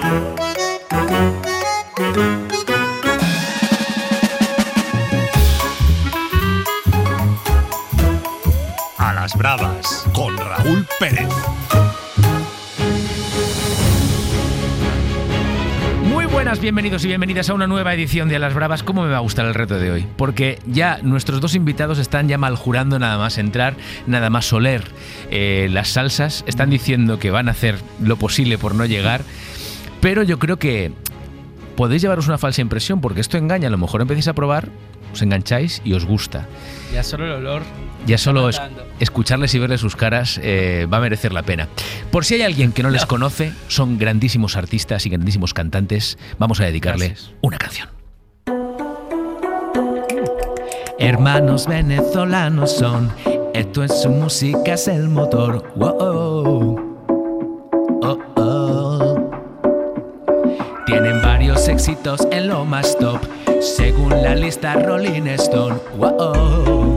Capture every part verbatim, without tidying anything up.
A las Bravas, con Raúl Pérez. Muy buenas, bienvenidos y bienvenidas a una nueva edición de A las Bravas. ¿Cómo me va a gustar el reto de hoy? Porque ya nuestros dos invitados están ya maljurando nada más entrar, nada más oler eh, las salsas. Están diciendo que van a hacer lo posible por no llegar. Pero yo creo que podéis llevaros una falsa impresión, porque esto engaña. A lo mejor empecéis a probar, os engancháis y os gusta. Ya solo el olor. Ya solo es, escucharles y verles sus caras eh, va a merecer la pena. Por si hay alguien que no les conoce, son grandísimos artistas y grandísimos cantantes. Vamos a dedicarles Gracias. una canción. Hermanos venezolanos son, esto en su música es el motor. Wow, oh, oh, oh. Tienen varios éxitos en lo más top, según la lista Rolling Stone. Wow, oh.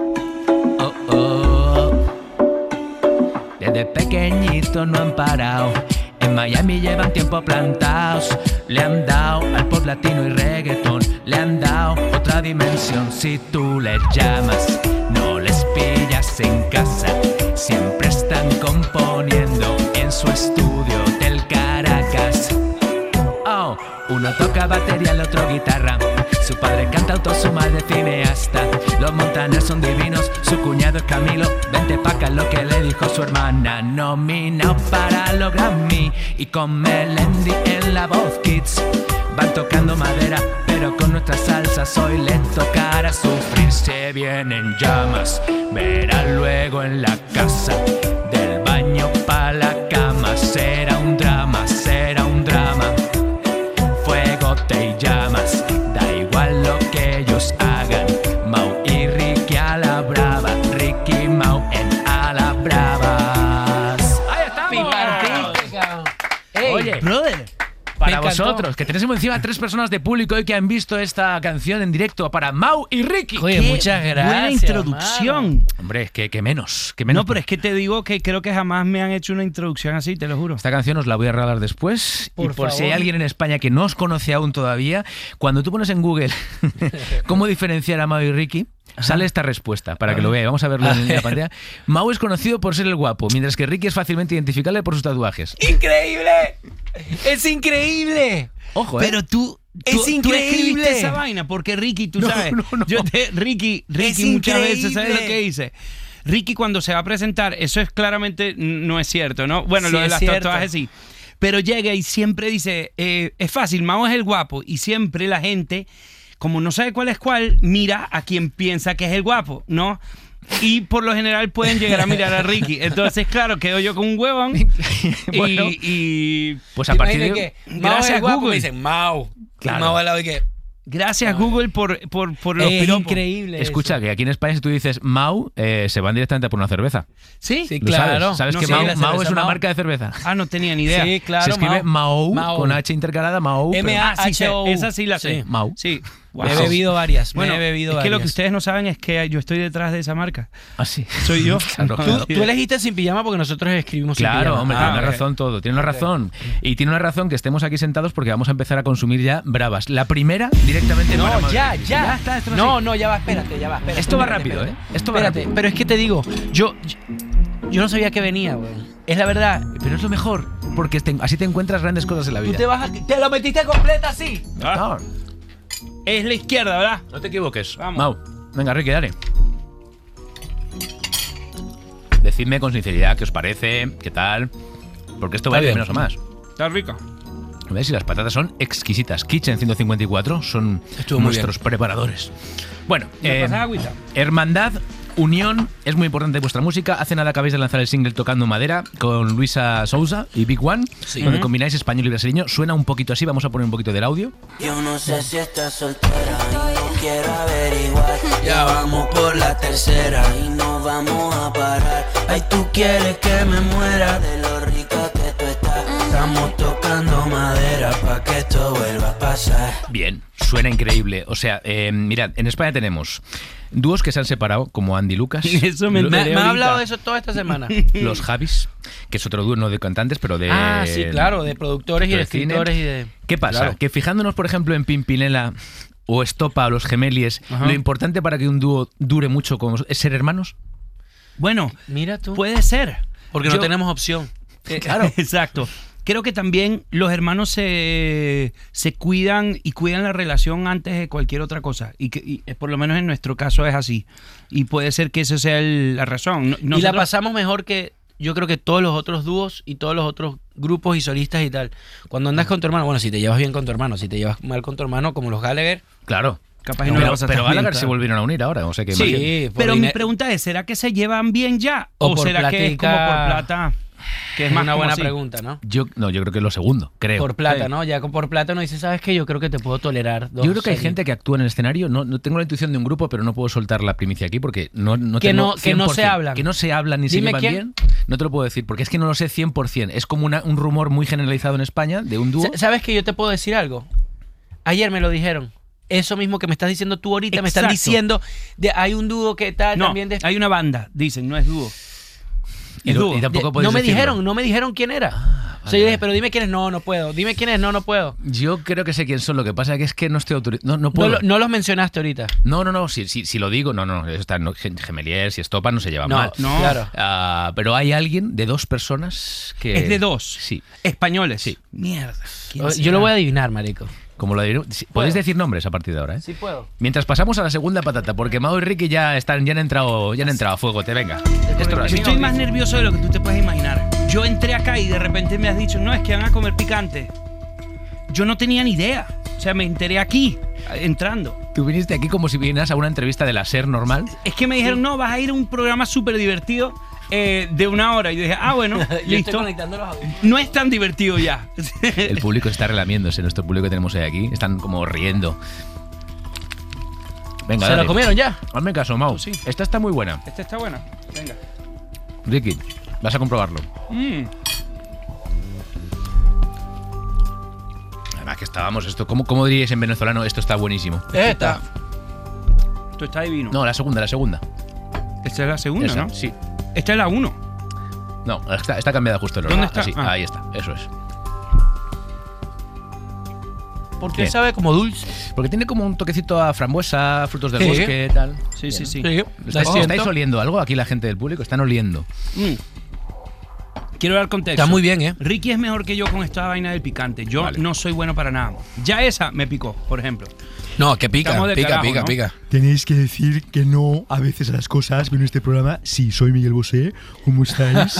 Desde pequeñito no han parado, en Miami llevan tiempo plantados. Le han dado al pop latino y reggaetón, le han dado otra dimensión. Si tú les llamas, no les pillas en casa, siempre están componiendo en su estudio del Caracas. Oh, uno toca batería, el otro guitarra, su padre canta autor, su madre cineasta. Los Montaner son divinos, su cuñado es Camilo. Vente pa' acá, lo que le dijo su hermana. Nominado para los Grammy y con Melendi en la voz, kids. Van tocando madera, pero con nuestra salsa hoy les tocará sufrir. Se vienen llamas, verán luego en la casa, del baño pa' la cama. Será un drama, será un drama. Fuego te llamas, da igual lo que ellos hagan. Mau y Ricky a la brava, Ricky Mau en A las Bravas. ¡Ahí estamos! Hey, Oye, brother, para vosotros, que tenemos encima tres personas de público hoy que han visto esta canción en directo. Para Mau y Ricky. Oye, muchas gracias. Buena introducción. Mano. Hombre, que, que menos, que menos. No, pero es que te digo que creo que jamás me han hecho una introducción así, te lo juro. Esta canción os la voy a regalar después. Por y por favor. si hay alguien en España que no os conoce aún todavía, cuando tú pones en Google cómo diferenciar a Mau y Ricky, sale esta respuesta, para que lo veáis. Vamos a verlo en la pantalla. Mau es conocido por ser el guapo, mientras que Ricky es fácilmente identificable por sus tatuajes. ¡Increíble! ¡Es increíble! Ojo, ¿eh? Pero tú, Es tú, tú increíble. escribiste esa vaina, porque Ricky, tú No, sabes, no, no. yo te, Ricky, Ricky Es muchas veces, ¿sabes increíble. lo que dice? Ricky cuando se va a presentar, eso es claramente, no es cierto, ¿no? Bueno, Sí, lo de es las cierto. tatuajes sí. Pero llega y siempre dice, eh, es fácil, Mau es el guapo, y siempre la gente, como no sabe cuál es cuál, mira a quien piensa que es el guapo, ¿no? Y por lo general pueden llegar a mirar a Ricky. Entonces, claro, quedo yo con un huevón. Bueno, y, y pues a partir de... que Gracias, Mau es guapo, Google. me dicen Mau. Claro. Y Mau al lado y que... gracias, Google, por, por, por los Es piropos. increíble. Escucha, eso. que aquí en España si tú dices Mau, eh, se van directamente por una cerveza. ¿Sí? Sí, ¿Lo claro. sabes? ¿Sabes No que sé, Mau, la Mau cerveza es una Mau. marca de cerveza? Ah, no tenía ni idea. Sí, claro. Se escribe Mau, Mau. con H intercalada, Mau. pero- M A Ah, sí, sé, H O U. esa sí la sé. Sí. Mau. Sí. Me he Wow. bebido varias. Bueno, me he bebido es que lo que varias. ustedes no saben es que yo estoy detrás de esa marca. Ah, sí. Soy yo. Claro, Tú, claro. tú elegiste sin pijama porque nosotros escribimos sin Claro, pijama. hombre, Ah, tiene una ok. razón todo, tiene una razón. Y tiene una razón que estemos aquí sentados porque vamos a empezar a consumir ya bravas. La primera, directamente para No, Madrid. ya, ya. Ya está, esto no no, sé. no, ya va, espérate, ya va. Espérate, Esto va espérate, rápido, espérate. ¿eh? Esto va Espérate, rápido. pero es que te digo, yo, yo, yo no sabía que venía, güey. Es la verdad. Pero es lo mejor, porque te- así te encuentras grandes cosas en la Tú vida. te vas a... Te lo metiste completa así. No, Es la izquierda, ¿verdad? no te equivoques. Vamos. Mau, venga, Ricky, dale. Decidme con sinceridad qué os parece, qué tal, porque esto va Está de bien. menos a más. Está rico. ¿Ves? Y las patatas son exquisitas. Kitchen ciento cincuenta y cuatro son Estuvo muy nuestros preparadores. Bueno, ¿Me eh, pasas agüita? hermandad, unión, es muy importante vuestra música. Hace nada acabáis de lanzar el single Tocando Madera con Luisa Sousa y Big One, Sí. donde Ujú. combináis español y brasileño. Suena un poquito así, vamos a poner un poquito del audio. Yo no sé si estás soltera y no quiero averiguar. Ya vamos por la tercera y no vamos a parar. Ay, tú quieres que me muera de lo rica que tú estás. Estamos tocando madera pa' que esto vuelva a pasar. Bien, suena increíble. O sea, eh, mirad, en España tenemos dúos que se han separado, como Andy Lucas. Eso me Me, enteré me ha ahorita. hablado de eso toda esta semana. Los Javis, que es otro dúo no de cantantes, pero de... Ah, sí, claro, de productores y de de cine. escritores y de... ¿Qué pasa? Claro. Que fijándonos, por ejemplo, en Pimpinela o Estopa o Los Gemelies, Ajá. lo importante para que un dúo dure mucho como es ser hermanos. Bueno, Mira tú. puede ser. Porque no Yo- tenemos opción. Eh, claro, exacto. Creo que también los hermanos se, se cuidan y cuidan la relación antes de cualquier otra cosa. Y, que, y, eh, por lo menos en nuestro caso es así. Y puede ser que esa sea el- la razón. No- Y la nosotros- pasamos mejor que yo creo que todos los otros dúos y todos los otros grupos y solistas y tal. Cuando andas con tu hermano, bueno, si te llevas bien con tu hermano, si te llevas mal con tu hermano, como los Gallagher. Claro. Capaz y no la pero pasaste pero bien, Gallagher claro. se volvieron a unir ahora, o sea que... Sí, imagínate. por Pero mi diner- pregunta es, ¿será que se llevan bien ya? O ¿O, por será que es como por platica- plata? Que es Es más una como buena así. pregunta, ¿no? Yo, no, yo creo que es lo segundo, creo. Por plata, Sí. ¿no? Ya con- por plata uno dice, ¿sabes qué? Yo creo que te puedo tolerar dos Yo creo que hay series. gente que actúa en el escenario. No, no tengo la intuición de un grupo, pero no puedo soltar la primicia aquí porque no, no Que tengo no- que no cien por cien. se hablan. Que no se hablan ni se Dime llevan quién. bien. No te lo puedo decir porque es que no lo sé cien por cien. Es como una- un rumor muy generalizado en España de un dúo. Sa- ¿Sabes que yo te puedo decir algo? Ayer me lo dijeron. Eso mismo que me estás diciendo tú ahorita, me están Exacto. diciendo, de, hay un dúo que tal No, también de... hay una banda, dicen, no es dúo. Y, Es lo- dúo. y tampoco de- puedes no me decirlo. dijeron, no me dijeron quién era. Ah, o sea, yo vale, dije, pero dime quién es, no, no puedo. Dime quién es, no, no puedo. Yo creo que sé quién son. Lo que pasa es que no estoy autorizado. No, no No, puedo. lo- no los mencionaste ahorita. No, no, no. Si, si, si lo digo, no, no. Eso está, no Gem- Gemeliers y Estopa no se llevan No, mal. no. claro. Ah, pero hay alguien de dos personas que. Es de dos. Sí. Españoles. Sí. Mierda. ¿quién Yo será? lo voy a adivinar, marico. Como lo diré- sí, Podéis decir nombres a partir de ahora, ¿eh? Sí puedo. Mientras pasamos a la segunda patata, porque Mao y Ricky ya están, ya han entrado, ya han entrado a fuego. Te venga. Esto lo has Yo hecho. estoy más nervioso de lo que tú te puedes imaginar. Yo entré acá y de repente me has dicho, no, es que van a comer picante. Yo no tenía ni idea. O sea, me enteré aquí, entrando. Tú viniste aquí como si vinieras a una entrevista de la SER normal. Es que me dijeron, no, vas a ir a un programa súper divertido eh, de una hora. Y yo dije, ah, bueno, Yo estoy listo. conectando los audios. No es tan divertido ya. El público está relamiéndose, nuestro público que tenemos hoy aquí. Están como riendo. Venga, ¿Se dale. lo comieron ya? Hazme caso, Mau. Sí. Esta está muy buena. Esta está buena. Venga. Ricky, vas a comprobarlo. Mm. Además que estábamos, esto, ¿cómo, cómo diríais en venezolano? Esto está buenísimo. Esta. Esto está divino. No, la segunda, la segunda. Esta es la segunda, Esa, ¿no? Sí. Esta es la uno. No, está, está cambiada justo el orden. ¿Dónde está? Así, Ah. ahí está, eso es. Porque Bien. sabe como dulce. Porque tiene como un toquecito a frambuesa, frutos del Sí. bosque, tal. Sí, sí, sí. Sí. ¿Estáis, Siento. estáis oliendo algo? Aquí la gente del público están oliendo. Mm. Quiero dar contexto. Está muy bien, ¿eh? Ricky es mejor que yo con esta vaina del picante. Yo Vale. no soy bueno para nada. Ya esa me picó, por ejemplo. No, que pica, Estamos de pica, carajo, pica, ¿no? pica. Tenéis que decir que no a veces a las cosas, pero en este programa sí, soy Miguel Bosé, ¿cómo estáis?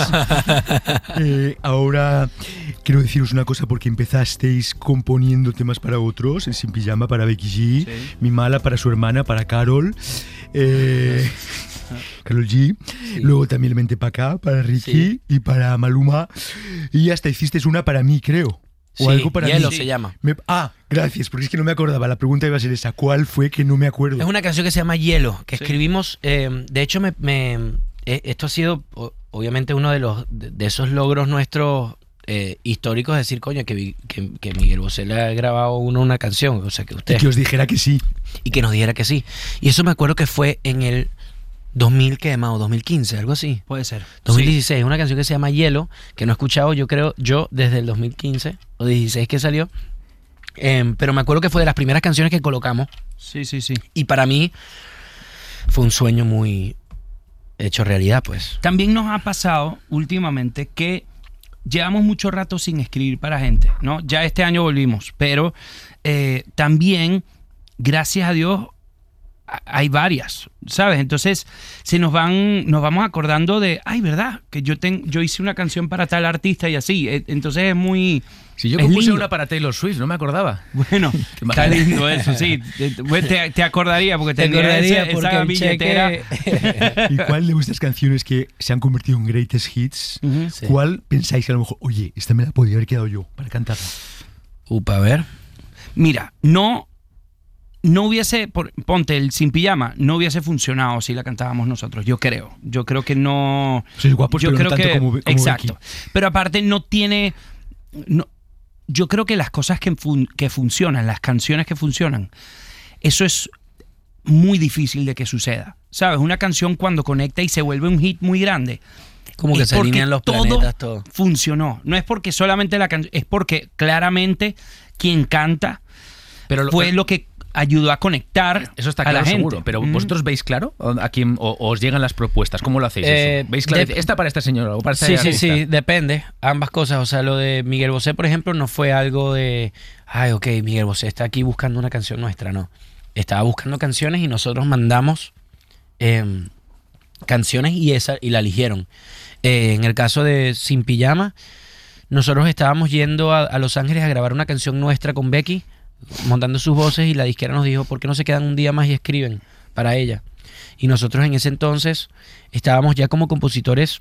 Eh, ahora quiero deciros una cosa porque empezasteis componiendo temas para otros, el Sin Pijama para Becky G, Sí. Mi Mala para su hermana, para Carol, eh, Carol G, luego también el Mente para acá, para Ricky Sí. y para Maluma, y hasta hicisteis una para mí, creo. O Sí, algo para Hielo mí. se llama. Me- ah, gracias, porque es que no me acordaba. La pregunta iba a ser esa. ¿Cuál fue que no me acuerdo? Es una canción que se llama Hielo, que Sí. escribimos. eh, de hecho, me, me- eh, esto ha sido o- obviamente uno de los de, de esos logros nuestros eh, históricos, de decir, coño, que, vi- que, que Miguel Bosé le ha grabado uno una canción, o sea, que Y usted. que os dijera que sí. Y que nos dijera que sí. Y eso me acuerdo que fue en el dos mil, ¿qué, Mao? dos mil quince, algo así. Puede ser. dos mil dieciséis, una canción que se llama Hielo, que no he escuchado, yo creo, yo desde el dos mil quince o dieciséis que salió. Em, pero me acuerdo que fue de las primeras canciones que colocamos. Sí, sí, sí. Y para mí fue un sueño muy hecho realidad, pues. También nos ha pasado últimamente que llevamos mucho rato sin escribir para gente, ¿no? Ya este año volvimos, pero eh, también, gracias a Dios, a- hay varias, ¿sabes? Entonces se nos van, nos vamos acordando de, ay, ¿verdad? Que yo ten, yo hice una canción para tal artista y así. Eh, Entonces es muy... Si yo es compuse lindo. una para Taylor Swift, no me acordaba. Bueno, ¿Te está imaginas? lindo eso, sí. Te, te- te acordaría porque Te tenía acordaría ese- porque esa el billetera. cheque- ¿Y cuál de vuestras canciones que se han convertido en greatest hits, Ujú. Sí. cuál pensáis que a lo mejor, oye, esta me la podría haber quedado yo para cantarla? Upa, a ver. Mira, no, no hubiese, por- ponte el Sin Pijama, no hubiese funcionado si la cantábamos nosotros, yo creo. Yo creo que no... Sois guapos, yo pero creo no tanto que, como, como exacto. Becky. Pero aparte no tiene... No, yo creo que las cosas que, fun- que funcionan, las canciones que funcionan, eso es muy difícil de que suceda. ¿Sabes? Una canción cuando conecta y se vuelve un hit muy grande, Como que es se porque alinean los todo planetas, todo. funcionó. No es porque solamente la canción, es porque claramente quien canta Pero lo- fue pero- lo que ayudó a conectar Eso está a la claro, gente. seguro. Pero Mm. ¿vosotros veis claro a quién o, o os llegan las propuestas? ¿Cómo lo hacéis Eh, eso? ¿Veis claro? de- ¿Esta para esta señora o para esta Sí, sí, artista? sí, depende. Ambas cosas. O sea, lo de Miguel Bosé, por ejemplo, no fue algo de, ay, ok, Miguel Bosé está aquí buscando una canción nuestra, no. Estaba buscando canciones y nosotros mandamos eh, canciones y esa y la eligieron. Eh, en el caso de Sin Pijama, nosotros estábamos yendo a, a Los Ángeles a grabar una canción nuestra con Becky, montando sus voces, y la disquera nos dijo, ¿por qué no se quedan un día más y escriben para ella? Y nosotros en ese entonces estábamos ya como compositores,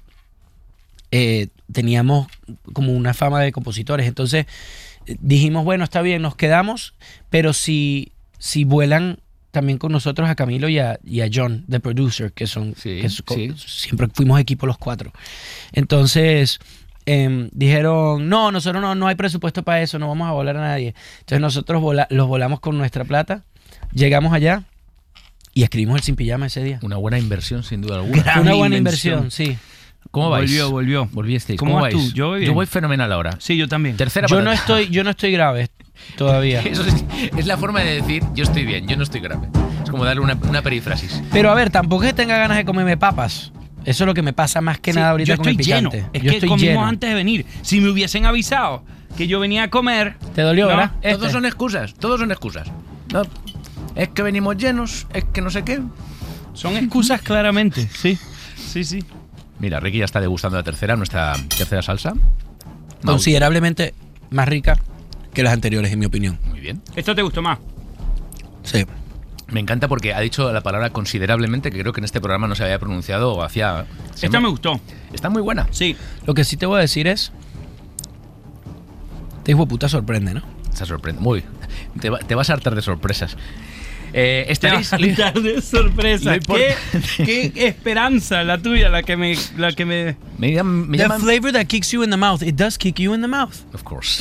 eh, teníamos como una fama de compositores, entonces eh, dijimos, bueno, está bien, nos quedamos, pero si, si vuelan también con nosotros a Camilo y a, y a John, the producer, que son, Sí, que es- sí. siempre fuimos equipo los cuatro. Entonces em, dijeron, no, nosotros no, no hay presupuesto para eso, no vamos a volar a nadie. Entonces nosotros vola- los volamos con nuestra plata, llegamos allá y escribimos el Sin Pijama ese día. Una buena inversión, sin duda alguna. Gran Fue una buena invención. inversión, sí. ¿Cómo vais? Volvió, volvió. Volvisteis. ¿Cómo ¿Cómo, vas vais? tú? Yo voy bien. fenomenal ahora. Sí, yo también. Tercera Yo no patata. estoy, yo no estoy grave todavía. Eso es, es la forma de decir yo estoy bien, yo no estoy grave. Es como darle una, una perífrasis. Pero a ver, tampoco es que tenga ganas de comerme papas. Eso es lo que me pasa más que Sí, nada ahorita yo con estoy el lleno. picante. Es yo que estoy comimos lleno. antes de venir. Si me hubiesen avisado que yo venía a comer. ¿Te dolió, No, verdad? Todos Este. son excusas, todos son excusas. No, es que venimos llenos, es que no sé qué. Son excusas claramente. Sí, sí, sí. Mira, Ricky ya está degustando la tercera, nuestra tercera salsa. Mau, Considerablemente más rica que las anteriores, en mi opinión. muy bien. ¿Esto te gustó más? Sí. Me encanta porque ha dicho la palabra considerablemente, que creo que en este programa no se había pronunciado o hacía... se Esta me- me gustó. Está muy buena. Sí. Lo que sí te voy a decir es... Este hijo de puta sorprende, ¿no? Se sorprende. Muy. Te, va- te vas a hartar de sorpresas. Eh, estaréis... de sorpresa. Lo ¿Qué, importante- qué esperanza la tuya, la que me, la que me. Me, llaman- me The llaman... flavor that kicks you in the mouth, it does kick you in the mouth. Of course.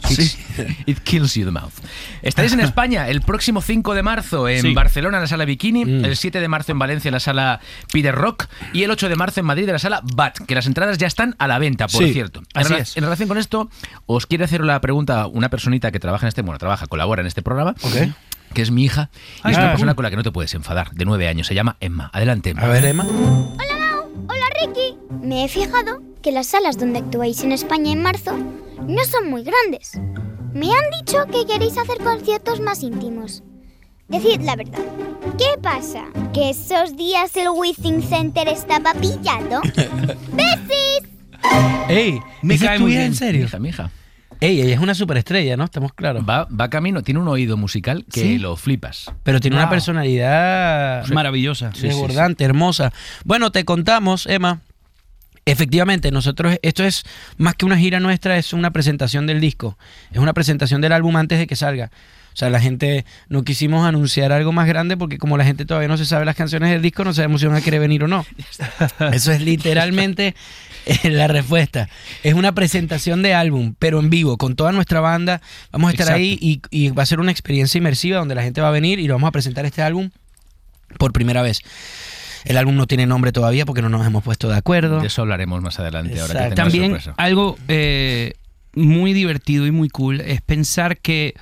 It kills you the mouth. Estaréis en España el próximo cinco de marzo en Sí. Barcelona en la sala Bikini, Mm. el siete de marzo en Valencia en la sala Pider Rock y el ocho de marzo en Madrid en la sala Bat, que las entradas ya están a la venta, por Sí, cierto. En, así rela- es. en relación con esto, os quiero hacer la pregunta una personita que trabaja en este, bueno, trabaja, colabora en este programa, Ok. que es mi hija, y Ay, es una ah, persona cool. con la que no te puedes enfadar, de nueve años, se llama Emma. Adelante, Emma. A ver, Emma. Hola Mau, hola Ricky. Me he fijado que las salas donde actuáis en España en marzo no son muy grandes. Me han dicho que queréis hacer conciertos más íntimos. Decid la verdad. ¿Qué pasa? ¿Que esos días el Withing Center estaba pillado? ¡Besis! Ey, Me ¿esa cae es tu muy hija bien. en Mi serio? hija, mi hija. Ey, ella es una superestrella, ¿no? Estamos claros. Va, va camino, tiene un oído musical que ¿Sí? lo flipas. Pero tiene una Wow. personalidad Maravillosa. Sí, sí, desbordante, hermosa. Bueno, te contamos, Emma. Efectivamente, nosotros, esto es más que una gira nuestra, es una presentación del disco. Es una presentación del álbum antes de que salga. O sea, la gente, no quisimos anunciar algo más grande porque como la gente todavía no se sabe las canciones del disco, no sabemos si van a querer venir o no. Eso es literalmente eh, la respuesta. Es una presentación de álbum, pero en vivo, con toda nuestra banda. Vamos a estar Exacto. ahí y, y va a ser una experiencia inmersiva donde la gente va a venir y lo vamos a presentar este álbum por primera vez. El álbum no tiene nombre todavía porque no nos hemos puesto de acuerdo. De eso hablaremos más adelante. Ahora que Exacto. tengo la También sorpresa. algo eh, muy divertido y muy cool es pensar que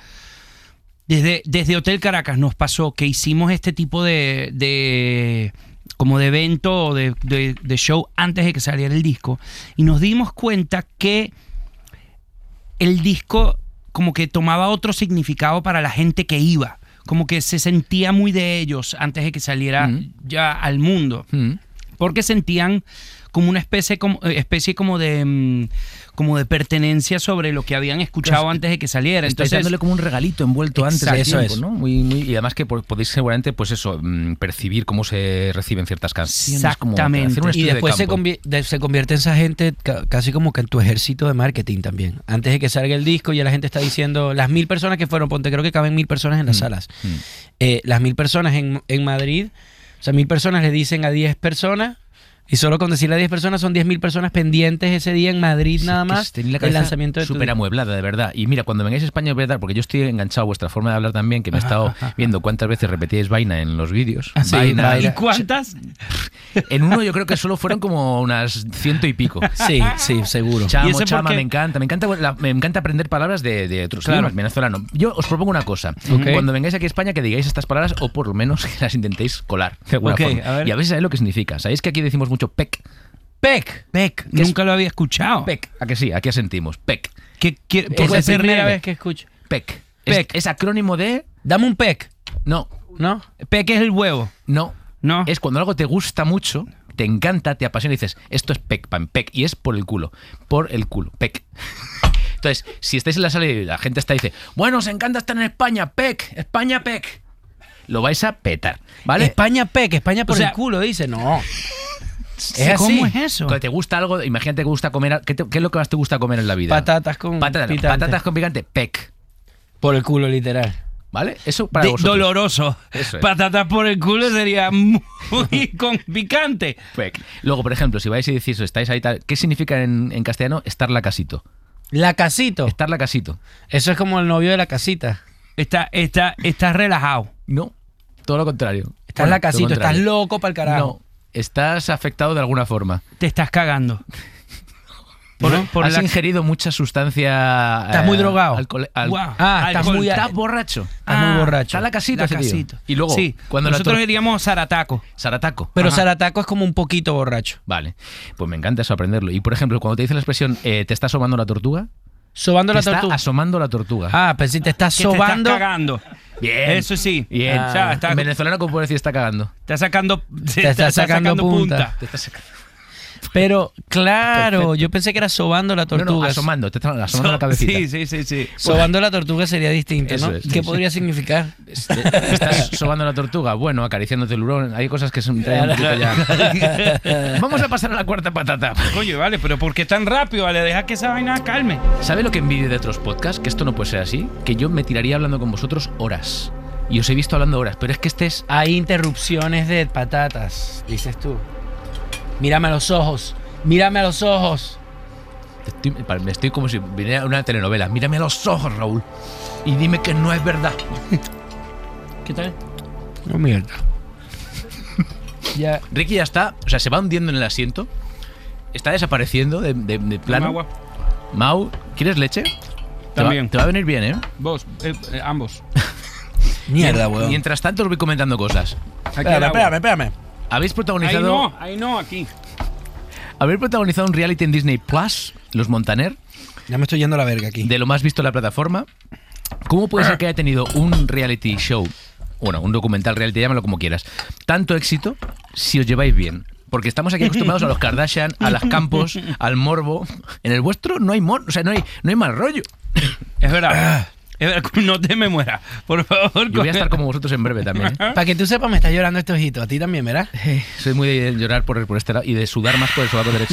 desde, desde Hotel Caracas nos pasó que hicimos este tipo de, de como de evento o de, de, de show antes de que saliera el disco y nos dimos cuenta que el disco como que tomaba otro significado para la gente que iba, como que se sentía muy de ellos antes de que saliera Mm. ya al mundo. Mm. Porque sentían como una especie como, eh, especie como de mm, como de pertenencia sobre lo que habían escuchado Entonces, antes de que saliera. Estáis Entonces, dándole como un regalito envuelto antes Exacto, del eso tiempo, es. ¿no? Muy, muy, y además que po- podéis seguramente, pues eso, mm, percibir cómo se reciben ciertas canciones. como Exactamente. hacer un Y estudio de después se, campo. convi- de- se convierte esa gente ca- casi como que en tu ejército de marketing también. Antes de que salga el disco ya la gente está diciendo, las mil personas que fueron, ponte, creo que caben mil personas en las Mm, salas. mm. Eh, las mil personas en, en Madrid, o sea, mil personas le dicen a diez personas, Y solo con decirle a diez personas son diez mil personas pendientes ese día en Madrid, Sí, nada que más, tenéis la el cabeza lanzamiento de tu súper disco. amueblada, de verdad. Y mira, cuando vengáis a España os voy a dar, porque yo estoy enganchado a vuestra forma de hablar también, que me he estado viendo cuántas veces repetíais vaina en los vídeos. Sí, Vaina. vaina. ¿Y cuántas? En uno yo creo que solo fueron como unas ciento y pico. Sí, sí, seguro. ¿Y Chamo, ese por chama, qué? me encanta, me encanta, la- me encanta aprender palabras de, de otros Claro. idiomas, venezolano. Yo os propongo una cosa, Ok. cuando vengáis aquí a España que digáis estas palabras o por lo menos que las intentéis colar de alguna Ok, forma. a ver. Y a ver si sabéis lo que significa. ¿Sabéis que aquí decimos mucho pec? Pec. Pec, ¿Qué es? nunca lo había escuchado. Pec, ¿a que sí? Aquí asentimos. Pec. ¿Qué, qué, Es por la qué se primera ríe? vez que escucho. Pec. Es, Pec. es acrónimo de... Dame un pec, No, ¿no? Pec es el huevo, no. ¿no? Es cuando algo te gusta mucho, te encanta, te apasiona y dices, esto es pec, pan, pec. Y es por el culo. Por el culo. Pec. Entonces, si estáis en la sala y la gente está y dice, bueno, os encanta estar en España, pec, España, pec. Lo vais a petar, ¿vale? España pec, España por O sea- el culo, dice. No. Sí, es ¿Cómo así. es eso? Cuando te gusta algo, imagínate que gusta comer, ¿qué, te- qué es lo que más te gusta comer en la vida? Patatas con Patatas, no, picante. patatas con picante, pec, Por el culo, literal. ¿vale? Eso para De- vosotros. doloroso. Eso es. Patatas por el culo sería muy con picante. Pec. Luego, por ejemplo, si vais y decís, estáis ahí tal, ¿qué significa en, en castellano estar la casito? La casito. Estar la casito. Eso es como el novio de la casita. Está, está, estás relajado. No, todo lo contrario. Estás Bueno, la todo lo casito, estás contrario. loco para el carajo. No, estás afectado de alguna forma. Te estás cagando. Por- ¿No? por Has la- ingerido mucha sustancia. Estás muy drogado. alcohol- al- Guau. Ah, estás Alcohol. muy- Estás borracho. Estás muy borracho. Está la casita, La ese tío. casito. Y luego, sí, cuando nosotros la tor- diríamos zarataco. Sarataco. Pero Ajá. Sarataco es como un poquito borracho. Vale, pues me encanta eso aprenderlo. Y por ejemplo, cuando te dicen la expresión, eh, ¿te está asomando la tortuga? Sobando Te la está tortuga. asomando la tortuga. Ah, pero si te estás Que te estás sobando. cagando. Bien. Eso sí. Bien. O sea, está, En venezolano, ¿cómo puedo decir está cagando? está sacando, te está sacando punta. Te está sacando. Pero, claro, Perfecto. yo pensé que era sobando la No, tortuga. no, asomando, te está asomando la cabecita. Sí, sí, sí, sí. Sobando la tortuga sería distinto, Eso ¿no? es, ¿Qué sí, podría significar? Este, ¿Estás sobando la tortuga? Bueno, acariciándote el hurón. Hay cosas que son traen un poquito ya. Vamos a pasar a la cuarta patata. Oye, vale, pero ¿por qué tan rápido? Vale, deja que esa vaina calme. ¿Sabe lo que envidio de otros podcasts? Que esto no puede ser así. Que yo me tiraría hablando con vosotros horas. Y os he visto hablando horas, pero es que este es... Hay interrupciones de patatas, dices tú. Mírame a los ojos. Mírame a los ojos. Estoy, me estoy como si viniera una telenovela. Mírame a los ojos, Raúl. Y dime que no es verdad. ¿Qué tal? No, mierda. Ya. Ricky ya está, o sea, se va hundiendo en el asiento. Está desapareciendo de, de, de plano. Toma agua. Mau, ¿quieres leche? Te va, También. te va a venir bien, ¿eh? Vos, eh, eh, ambos. Mierda, Mien- weón. Mientras tanto os voy comentando cosas. Aquí Espérame, el agua. espérame, espérame. Habéis Ahí protagonizado, no, ahí no, aquí. habéis protagonizado un reality en Disney Plus, Los Montaner, Ya me estoy yendo a la verga aquí. de lo más visto en la plataforma. ¿Cómo puede ser que haya tenido un reality show, bueno, un documental reality, llámalo como quieras, tanto éxito si os lleváis bien? Porque estamos aquí acostumbrados a los Kardashian, a las Campos, al morbo. En el vuestro no hay mor, o sea, no hay, no hay mal rollo. Es verdad. Es verdad, no te me mueras. Por favor. Yo voy a estar como vosotros en breve también, ¿eh? Para que tú sepas, me está llorando este ojito. A ti también, ¿verdad? Eh, Soy muy de llorar por, por este lado y de sudar más por el sobaco derecho.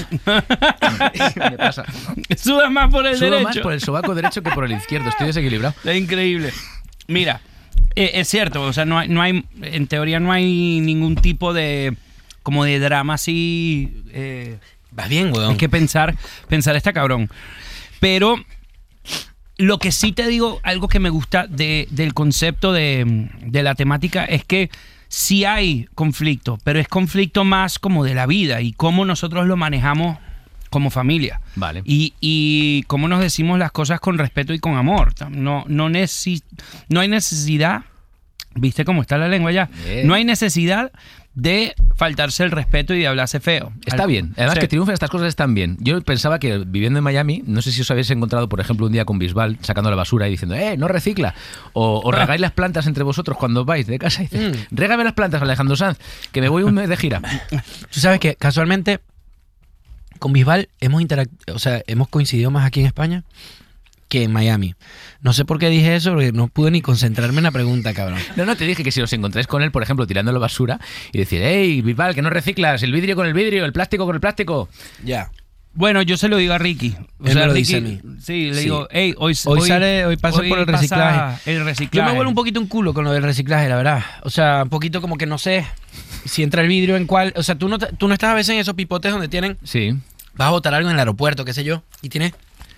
Me pasa. Sudas más por el Sudo derecho. más por el sobaco derecho que por el izquierdo. Estoy desequilibrado. Es increíble. Mira, eh, es cierto, o sea, no hay, no hay, en teoría no hay ningún tipo de, como de drama así. Eh, Vas bien, weón. hay que pensar, pensar está cabrón. Pero lo que sí te digo, algo que me gusta de, del concepto de, de la temática es que sí hay conflicto, pero es conflicto más como de la vida y cómo nosotros lo manejamos como familia. Vale. Y, y cómo nos decimos las cosas con respeto y con amor. No, no, necesi- no hay necesidad, ¿viste cómo está la lengua ya? Bien. No hay necesidad de faltarse el respeto y de hablarse feo. Está Al- bien. Además Sí. que triunfen estas cosas están bien. Yo pensaba que viviendo en Miami, no sé si os habéis encontrado, por ejemplo, un día con Bisbal sacando la basura y diciendo, ¡eh, no recicla! O, o regáis las plantas entre vosotros cuando vais de casa y dices, régame las plantas, Alejandro Sanz, que me voy un mes de gira. Tú sabes que casualmente con Bisbal hemos interact- o sea, hemos coincidido más aquí en España que en Miami. No sé por qué dije eso, porque no pude ni concentrarme en la pregunta, cabrón. No, no, te dije que si os encontráis con él, por ejemplo, tirando la basura y decir, ¡hey, Bisbal, que no reciclas! El vidrio con el vidrio, el plástico con el plástico. Ya. Bueno, yo se lo digo a Ricky. O Él sea, me lo Ricky, dice a mí. Sí, le Sí. digo, hey, hoy, Hoy sale- hoy pasa por el pasa reciclaje. El Yo reciclaje. me vuelvo un poquito un culo con lo del reciclaje, la verdad. O sea, un poquito como que no sé. si entra el vidrio en cuál... O sea, tú no, te- tú no estás a veces en esos pipotes donde tienen... Sí. Vas a botar algo en el aeropuerto, qué sé yo, y tienes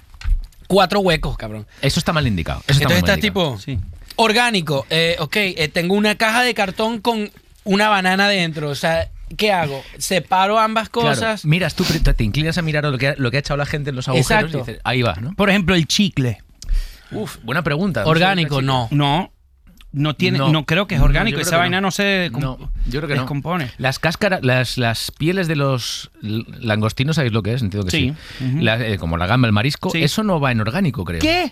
cuatro huecos, cabrón. Eso está mal indicado. Eso está Entonces muy mal estás indicado. tipo... Sí. Orgánico. Eh, ok, eh, tengo una caja de cartón con una banana dentro. O sea, ¿qué hago? Separo ambas Claro, cosas. miras tú, te te inclinas a mirar lo que, ha- lo que ha echado la gente en los agujeros Exacto. y dices, ahí va, ¿no? Por ejemplo, el chicle. Uf, buena pregunta. No Orgánico, sé, no. No, no tiene, No. no, creo que es No, orgánico. yo creo Esa que vaina no. no, se descom- No, yo creo que no. descompone. Las cáscaras, las, las pieles de los l- langostinos, ¿sabéis lo que es? Entiendo que sí. Sí. Ujú. La- eh, como la gamba, el marisco, Sí. eso no va en orgánico, creo. ¿Qué?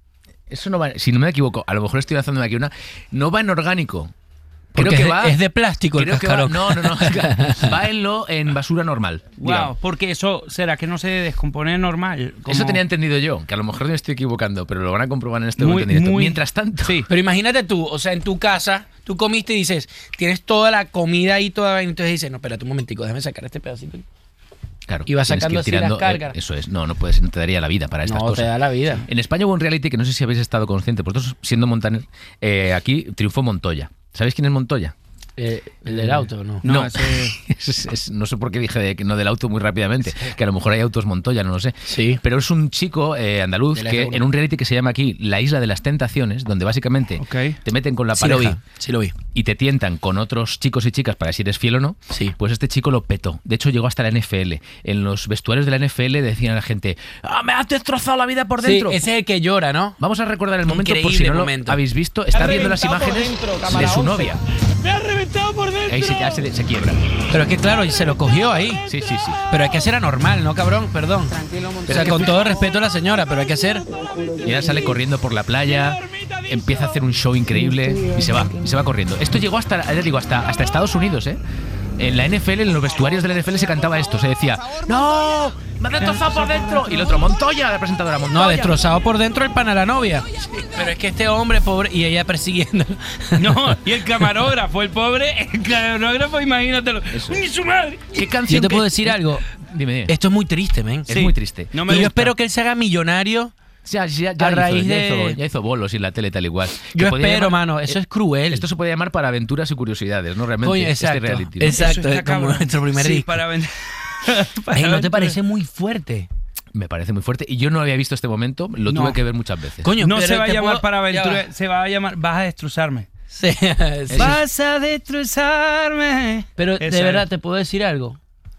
Eso no va, si no me equivoco, a lo mejor estoy haciéndome aquí una, no va en orgánico. Creo Porque que es, de, va, es de plástico el creo que va- cascarón. no, no, no, va en lo en basura normal. Wow, digamos. porque eso, ¿será que no se descompone normal? Como- Eso tenía entendido yo, que a lo mejor me estoy equivocando, pero lo van a comprobar en este Muy- momento en directo. muy- Mientras tanto, Sí. Pero imagínate tú, o sea, en tu casa, tú comiste y dices, tienes toda la comida ahí, toda, y entonces dices, no, espérate un momentico, déjame sacar este pedacito. claro, y vas tienes que sacando ir así las tirando, cárgaras. eh, Eso es, no, no puedes, no te daría la vida para estas No, cosas. te da la vida. En España hubo un reality que no sé si habéis estado conscientes, vosotros siendo montaner, eh, aquí triunfó Montoya. ¿Sabéis quién es Montoya? Eh, el del auto, ¿no? No, No, ese- Es- es- no sé por qué dije de que no del auto muy rápidamente, que a lo mejor hay autos Montoya, no lo sé. Sí. Pero es un chico eh, andaluz De la que F uno. en un reality que se llama aquí La Isla de las Tentaciones, donde básicamente Ok. te meten con la Sí lo vi, pareja sí lo vi. y te tientan con otros chicos y chicas para ver si eres fiel o no, Sí. pues este chico lo petó. De hecho, llegó hasta la N F L. En los vestuarios de la N F L decían a la gente, ¡ah, me has destrozado la vida por Sí, dentro! ese es el que llora, ¿no? Vamos a recordar el momento por si Increíble no lo momento. habéis visto. Está viendo las reventado por imágenes dentro, cámara de su once. novia. ¡Me ha reventado por dentro! Ahí se, ya se, se quiebra. Pero es que claro, se lo cogió ahí. Sí, sí, sí. Pero hay que hacer anormal, ¿no, cabrón? Perdón. O sea, con todo respeto a la señora, pero hay que hacer... Y ella sale corriendo por la playa, empieza a hacer un show increíble y se va, y se va corriendo. Esto llegó hasta, ya digo, hasta, hasta Estados Unidos, ¿eh? En la N F L, en los vestuarios de la N F L se cantaba esto, se decía, ¡no! ¡Me ha destrozado por dentro! Y el otro, Montoya, la presentadora, Montoya. No, destrozado por dentro el pan a la novia. Pero es que este hombre, pobre, y ella persiguiendo. No, y el camarógrafo, el pobre, el camarógrafo, imagínatelo. ¡Ni su madre! ¿Qué canción? Yo te que- puedo decir algo. Dime, dime. Esto es muy triste, men. Es Sí. muy triste. No me Y yo gusta. espero que él se haga millonario. Ya, ya, ya a hizo, raíz ya de- hizo- ya hizo bolos y en la tele tal igual. Yo espero, mano. Eso es cruel. Esto se puede llamar para aventuras y curiosidades, ¿no? Realmente, Coño, este exacto. reality. ¿no? Exacto, Eso está es como cabrón. nuestro primer Sí, disco. para vender. para Ey, ¿no te vender. parece muy fuerte? Me parece muy fuerte. Y yo no había visto este momento, lo No. tuve que ver muchas veces. Coño, No pero se va a te llamar puedo- para ya aventura, va. se va a llamar Vas a destrozarme. Sí, sí. Vas a destrozarme. Pero Esa de es. verdad, te puedo decir algo.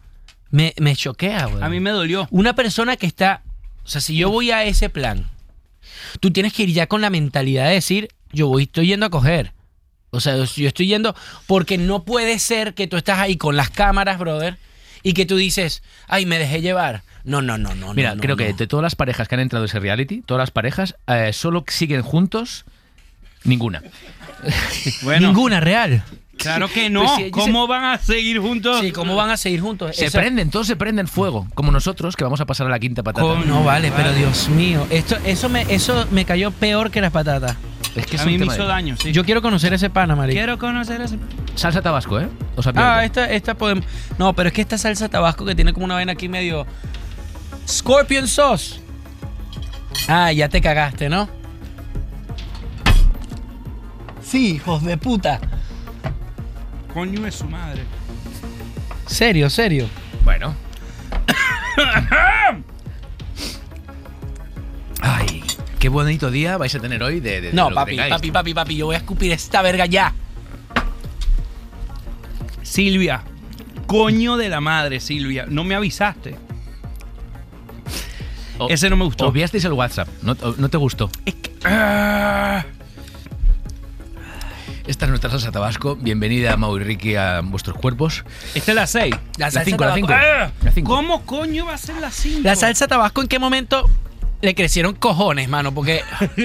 Me, me choquea, güey. A mí me dolió. Una persona que está... O sea, si yo voy a ese plan, tú tienes que ir ya con la mentalidad de decir, yo voy, estoy yendo a coger. O sea, yo estoy yendo... Porque no puede ser que tú estás ahí con las cámaras, brother, y que tú dices, ay, me dejé llevar. No, no, no, no. Mira, no, creo no. que de todas las parejas que han entrado a ese reality, todas las parejas eh, solo siguen juntos ninguna. Bueno, Ninguna real. claro que no. Pues si allí ¿Cómo van a seguir juntos? Sí, ¿cómo van a seguir juntos? Se Eso- prenden, todos se prenden fuego, como nosotros, que vamos a pasar a la quinta patata. Con- No vale, pero Dios mío, esto, eso me, eso me cayó peor que las patatas. Es que es A un mí me tema hizo de- daño, sí. Yo quiero conocer ese pana, marico. quiero conocer ese... Salsa tabasco, ¿eh? Os advierto. Ah, esta, esta podemos. No, pero es que esta salsa tabasco que tiene como una vaina aquí medio. Scorpion sauce. Ah, ya te cagaste, ¿no? Sí, hijos de puta. Coño de su madre. Serio, serio. Bueno. Ay, qué bonito día vais a tener hoy de, de- de No, lo que papi, tengáis. papi, papi, papi, yo voy a escupir esta verga ya. Silvia. Coño de la madre, Silvia. No me avisaste. O- Ese no me gustó. Obviasteis el WhatsApp, no, no te gustó. Ah, Esta es nuestra salsa tabasco. Bienvenida a Mau y Ricky a vuestros cuerpos. esta es la seis. La La salsa cinco, la tabasco. cinco. Ah, La cinco. ¿Cómo coño va a ser la cinco? La salsa tabasco, ¿en qué momento le crecieron cojones, mano? Porque.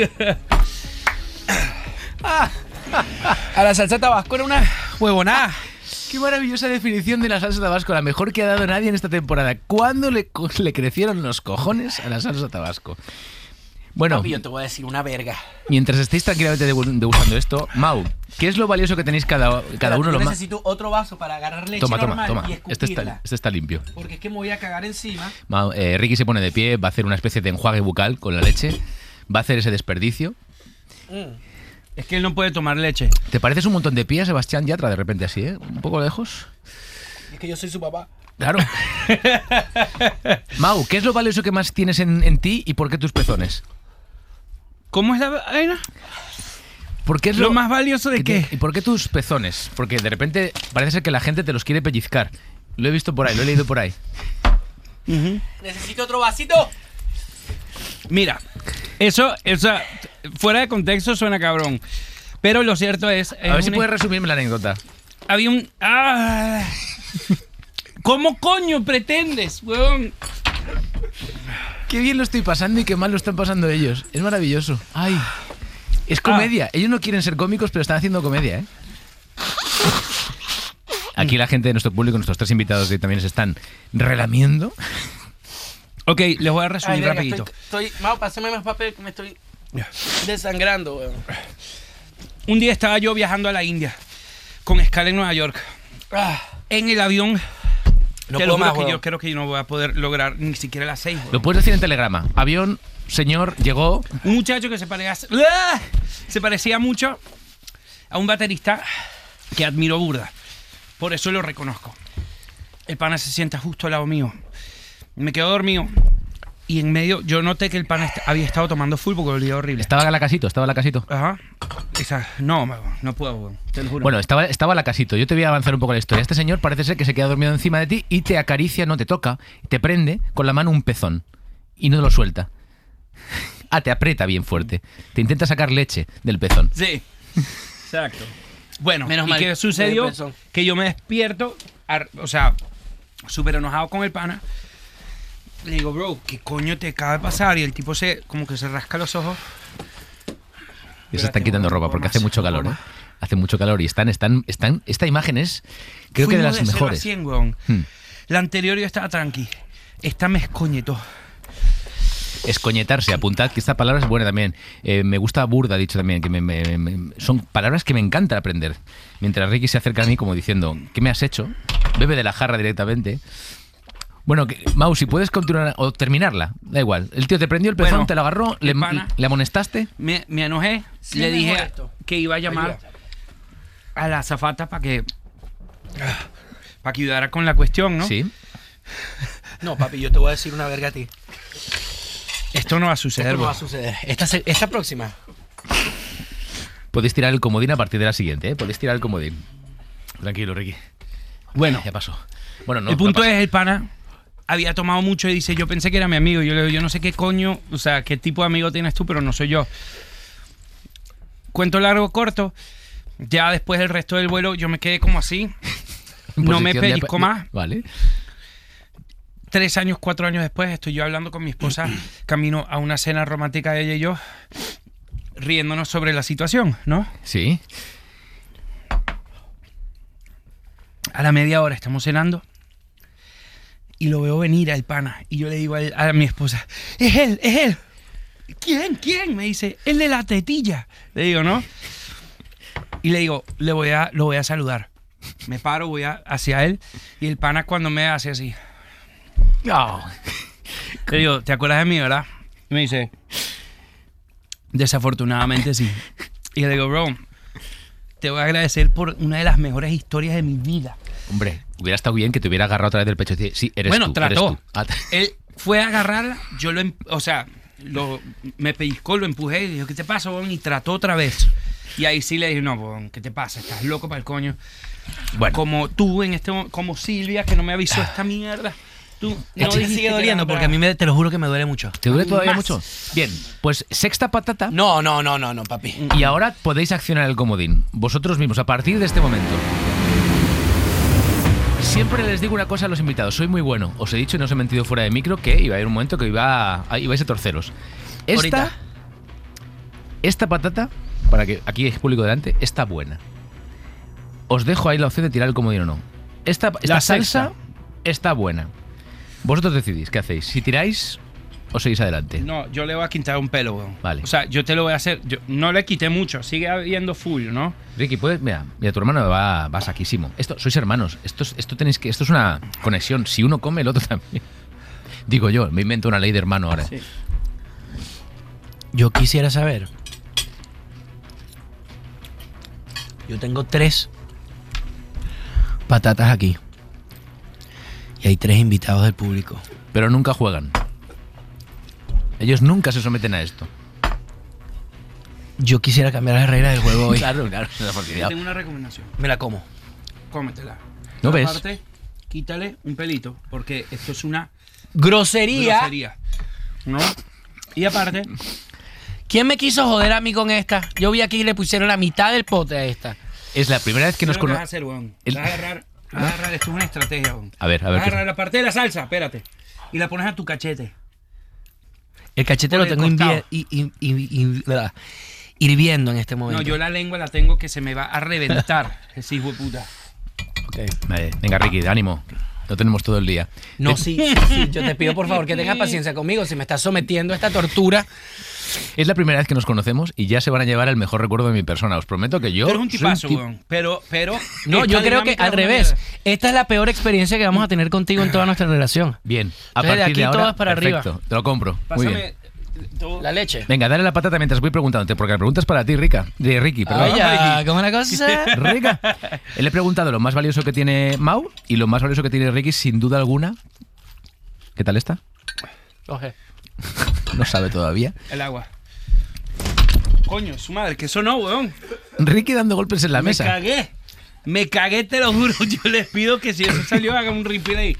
A la salsa tabasco era una huevonada. Qué maravillosa definición de la salsa tabasco, la mejor que ha dado nadie en esta temporada. ¿Cuándo le, co- le crecieron los cojones a la salsa tabasco? Bueno, Papi, yo te voy a decir una verga. mientras estéis tranquilamente degu- degustando esto, Mau, ¿qué es lo valioso que tenéis cada, cada uno? Yo Lo más... necesito otro vaso para agarrar leche Toma, toma, normal toma. y Este escupirla. está, este está limpio. Porque es que me voy a cagar encima. Mau, eh, Ricky se pone de pie, va a hacer una especie de enjuague bucal con la leche, va a hacer ese desperdicio. Es que él no puede tomar leche. ¿Te pareces un montón de pie a Sebastián Yatra de repente así, eh? Un poco lejos. Es que yo soy su papá. Claro. Mau, ¿qué es lo valioso que más tienes en, en ti y por qué tus pezones? ¿Cómo es la vaina? ¿Por qué es ¿Lo, lo, más valioso de qué? ¿Y por qué tus pezones? Porque de repente parece ser que la gente te los quiere pellizcar. Lo he visto por ahí, lo he leído por ahí. Uh-huh. Necesito otro vasito. Mira, eso, eso, fuera de contexto suena cabrón. Pero lo cierto es... A ver si puedes resumirme la anécdota. Había un... ¡Ah! ¿Cómo coño pretendes, weón? Qué bien lo estoy pasando y qué mal lo están pasando ellos. Es maravilloso. Ay, es comedia. Ah. Ellos no quieren ser cómicos, pero están haciendo comedia, ¿eh? Aquí la gente de nuestro público, nuestros tres invitados que también se están relamiendo. Ok, les voy a resumir Ay, venga, rapidito. Estoy, estoy, Mau, pásame más papel que me estoy desangrando, weón. Un día estaba yo viajando a la India con escala en Nueva York. Ah, en el avión... No te puedo lo juro más, que weón. yo creo que yo no voy a poder lograr ni siquiera las seis. Weón. Lo puedes decir en telegrama. Avión, señor, llegó. Un muchacho que se parecía, ¡Ah! se parecía mucho a un baterista que admiro burda. Por eso lo reconozco. El pana se sienta justo al lado mío. Me quedo dormido. Y en medio, yo noté que el pana est- había estado tomando full porque olía horrible. Estaba la casito, estaba la casito. Ajá. Esa, no, no puedo, weón. Te lo juro. Bueno, estaba, estaba la casito. Yo te voy a avanzar un poco la historia. Este señor parece ser que se queda dormido encima de ti y te acaricia, no te toca, te prende con la mano un pezón y no lo suelta. Ah, te aprieta bien fuerte. Te intenta sacar leche del pezón. Sí. Exacto. Bueno, Menos ¿y mal qué que sucedió? me pensó. Que yo me despierto, ar- o sea, súper enojado con el pana. Le digo, bro, ¿qué coño te acaba de pasar? Y el tipo se, como que se rasca los ojos. Y se están quitando ropa porque hace mucho calor, ¿eh? Hace mucho calor y están, están, están. Esta imagen es, creo que de Fuimos las cero a mejores. cien, weón. Hmm. La anterior yo estaba tranqui. Esta me escoñetó. Escoñetarse, apuntad que esta palabra es buena también. Eh, me gusta burda, dicho también, que me, me- me- son palabras que me encanta aprender. Mientras Ricky se acerca a mí como diciendo, ¿qué me has hecho? Bebe de la jarra directamente. Bueno, que, Mau, si puedes continuar o terminarla, da igual. El tío te prendió el pezón, Bueno, te lo agarró, le, el pana- le amonestaste. Me, me enojé. Sí, le mejor dije esto. que iba a llamar a la azafata para que, para que ayudara con la cuestión, ¿no? Sí. No, papi, yo te voy a decir una verga a ti. Esto no va a suceder, Esto no va a bro. suceder. Esta, se- esta próxima. Podéis tirar el comodín a partir de la siguiente, ¿eh? Podéis tirar el comodín. Tranquilo, Ricky. Bueno, Ya pasó. Bueno, no. el punto no pasa. es, el pana había tomado mucho y dice, yo pensé que era mi amigo. Yo le digo, yo no sé qué coño, o sea, qué tipo de amigo tienes tú, pero no soy yo. Cuento largo, corto. Ya después del resto del vuelo yo me quedé como así. En No me posición de- pellizco más. Vale. Tres años, cuatro años después, estoy yo hablando con mi esposa, camino a una cena romántica de ella y yo, riéndonos sobre la situación, ¿no? Sí. A la media hora estamos cenando y lo veo venir al pana y yo le digo a, él- a mi esposa, es él, es él. ¿Quién? ¿Quién? Me dice, el de la tetilla. Le digo, ¿no? Y le digo, le voy a, lo voy a saludar. Me paro, voy a- hacia él y el pana cuando me hace así, No. le digo, ¿te acuerdas de mí, verdad? Y me dice, desafortunadamente sí. Y le digo, bro, te voy a agradecer por una de las mejores historias de mi vida. Hombre, hubiera estado bien que te hubiera agarrado otra vez del pecho y decir, sí, eres Bueno, tú. trató. eres tú. Ah, Él fue a agarrarla, yo lo, em- o sea, lo, me pellizcó, lo empujé y dijo, ¿qué te pasa, bon? Y trató otra vez. Y ahí sí le dije, no, bon, ¿qué te pasa? Estás loco para el coño. Bueno. Como tú en este mo- como Silvia, que no me avisó esta mierda. Tú no Esto me dijiste sigue que doliendo era porque a mí me, te lo juro que me duele mucho. ¿Te duele todavía Más. mucho? Bien, pues sexta patata. No, no, no, no, no, papi. Y ahora podéis accionar el comodín. Vosotros mismos, a partir de este momento. Siempre les digo una cosa a los invitados. Soy muy bueno. Os he dicho y no os he mentido fuera de micro que iba a haber un momento que iba a, ibais a torceros. Esta, Ahorita. esta patata, para que aquí hay público delante, está buena. Os dejo ahí la opción de tirar el comodín o no. Esta, esta La salsa sexta. está buena. Vosotros decidís qué hacéis. Si tiráis o seguís adelante. No, yo le voy a quitar un pelo, weón. Vale. O sea, yo te lo voy a hacer. Yo no le quité mucho, sigue habiendo full, ¿no? Ricky, puedes, mira, mira, tu hermano va, va saquísimo. Esto, sois hermanos. Esto, es- esto tenéis que, esto es una conexión. Si uno come, el otro también. Digo yo, me invento una ley de hermano ahora. Sí. Yo quisiera saber Yo tengo tres patatas aquí. Y hay tres invitados del público. Pero nunca juegan. Ellos nunca se someten a esto. Yo quisiera cambiar las reglas del juego hoy. Claro, claro. Es una Yo facilidad. tengo una recomendación. Me la como. Cómetela. ¿No ves? Aparte, quítale un pelito, porque esto es una Grosería. grosería. ¿No? Y aparte, ¿Quién me quiso joder a mí con esta? Yo vi aquí y le pusieron la mitad del pote a esta. Es la primera vez que nos ¿qué es lo que vas a conocemos. hacer, weón? El- Vas a agarrar, vas a agarrar, esto es una estrategia, weón. A ver, a ver. Vas a qué- agarrar la parte de la salsa, espérate. Y la pones a tu cachete. El cachete Por lo el tengo costado. invie- y- y- y- y- ¿verdad? hirviendo en este momento. No, yo la lengua la tengo que se me va a reventar. Ese hijo de puta. Ok. Vale, venga, Ricky, ánimo. No tenemos todo el día. No, Te- sí, sí, sí, yo te pido por favor que tengas paciencia conmigo. Si me estás sometiendo a esta tortura. Es la primera vez que nos conocemos y ya se van a llevar el mejor recuerdo de mi persona. Os prometo que yo. Pero es un soy tipazo, tip- weón. Pero, pero. No, esta yo creo que dinámica al es una revés. mierda. Esta es la peor experiencia que vamos a tener contigo en toda nuestra relación. Bien. A Entonces, de partir de, aquí ahora, todas para perfecto. arriba. Te lo compro. Muy Pásame. bien. todo- La leche. Venga, dale la patata mientras voy preguntándote, porque la pregunta es para ti, Rica. De Ricky, perdón. Ay, ya, ¿cómo es la cosa? Rica. Le he preguntado lo más valioso que tiene Mau y lo más valioso que tiene Ricky, sin duda alguna. ¿Qué tal está? Coge. No sabe todavía. El agua. Coño, su madre, que eso no, weón. Ricky dando golpes en la Me mesa. cagué. Me cagué, te lo juro. Yo les pido que si eso salió, hagan un replay.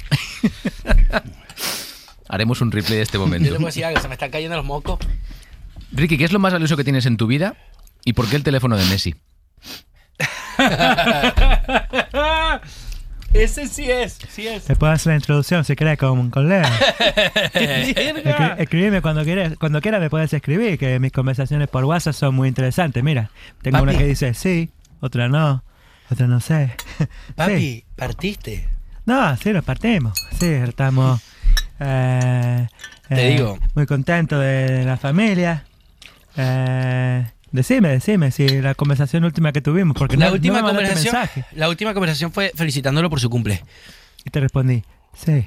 Haremos un replay de este Yo momento. le puedo decir algo, se me están cayendo los mocos. Ricky, ¿qué es lo más valioso que tienes en tu vida y por qué el teléfono de Messi? Ese sí es, sí es. Te puedo hacer la introducción si querés como un colega. Escri- Verga. escribime cuando quieras, cuando quieras me puedes escribir, que mis conversaciones por WhatsApp son muy interesantes. Mira, tengo una Papi. que dice sí, otra no, otra no sé. Papi, Sí. partiste. No, sí, nos partimos. Sí, estamos eh, Te eh, digo. muy contentos de la familia. Eh, decime, decime si la conversación última que tuvimos, porque La no, última no me mandaste conversación, mensaje. la última conversación fue felicitándolo por su cumple. Y te respondí, sí.